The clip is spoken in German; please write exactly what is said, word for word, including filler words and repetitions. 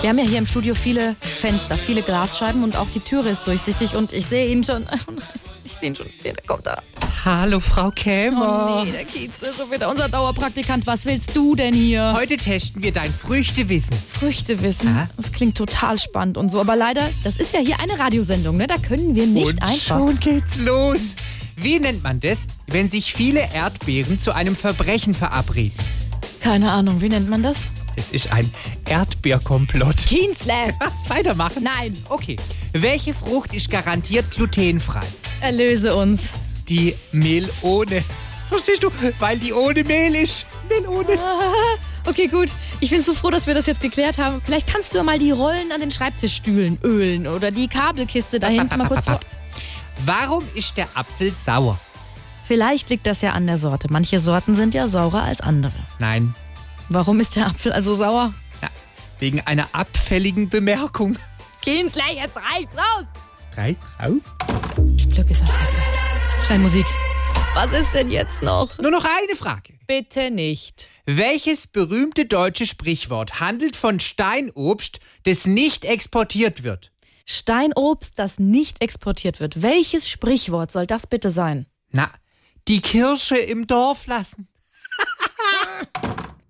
Wir haben ja hier im Studio viele Fenster, viele Glasscheiben und auch die Türe ist durchsichtig und ich sehe ihn schon. Ich sehe ihn schon. Der kommt da. Hallo, Frau Kämer. Oh nee, der Kiez ist schon wieder unser Dauerpraktikant. Was willst du denn hier? Heute testen wir dein Früchtewissen. Früchtewissen? Ah? Das klingt total spannend und so. Aber leider, das ist ja hier eine Radiosendung, ne? Da können wir nicht und einfach. schon geht's los. Wie nennt man das, wenn sich viele Erdbeeren zu einem Verbrechen verabreden? Keine Ahnung, wie nennt man das? Es ist ein Erdbeerkomplott. Kienzle! Was, weitermachen? Nein. Okay. Welche Frucht ist garantiert glutenfrei? Erlöse uns. Die Melone. Verstehst du? Weil die ohne Mehl ist. Melone. Ah, okay, gut. Ich bin so froh, dass wir das jetzt geklärt haben. Vielleicht kannst du mal die Rollen an den Schreibtischstühlen ölen oder die Kabelkiste da hinten mal kurz vor. Warum ist der Apfel sauer? Vielleicht liegt das ja an der Sorte. Manche Sorten sind ja saurer als andere. Nein. Warum ist der Apfel also sauer? Ja, wegen einer abfälligen Bemerkung. Kienzle, jetzt reicht's raus! Reicht raus? Glück ist erfolgt. Schnell Musik. Was ist denn jetzt noch? Nur noch eine Frage. Bitte nicht. Welches berühmte deutsche Sprichwort handelt von Steinobst, das nicht exportiert wird? Steinobst, das nicht exportiert wird. Welches Sprichwort soll das bitte sein? Na, die Kirsche im Dorf lassen.